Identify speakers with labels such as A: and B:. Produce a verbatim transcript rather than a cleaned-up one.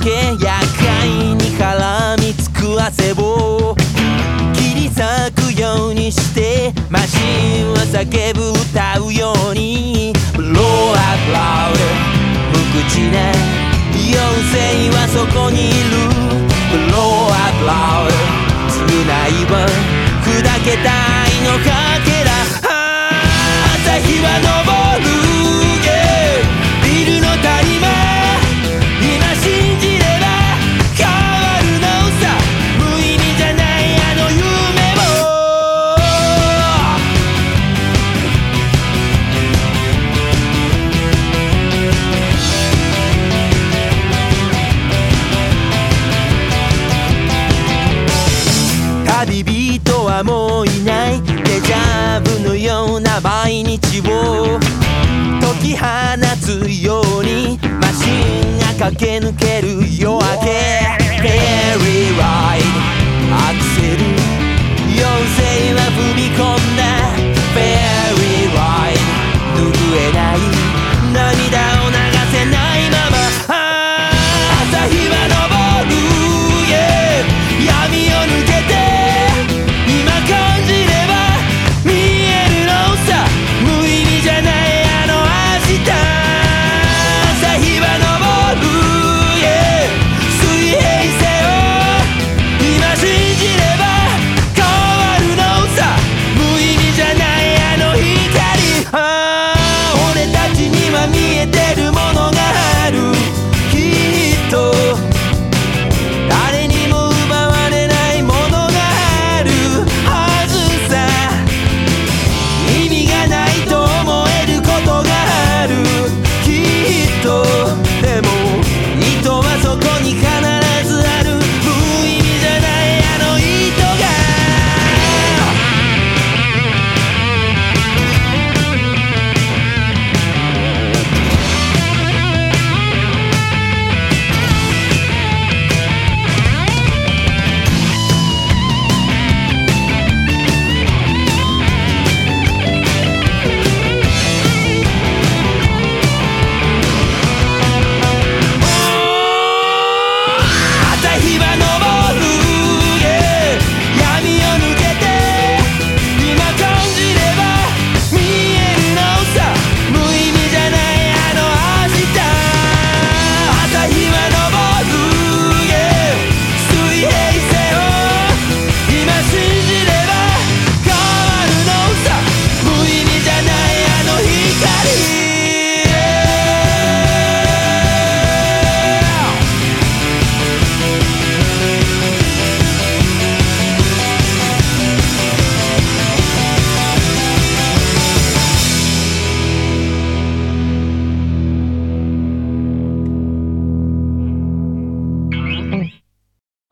A: け厄介に絡みつく汗を切り裂くようにしてマシンは叫ぶ歌うように Blow up loud 無口な妖精はそこにいる Blow up loud 償いは砕けた愛のかけら朝日は昇る、yeah、ビルの谷間今信じれば変わるのさ無意味じゃないあの夢旅人はもういないデジャブのような毎日を解き放つようにマシンが駆け抜ける夜明け Very right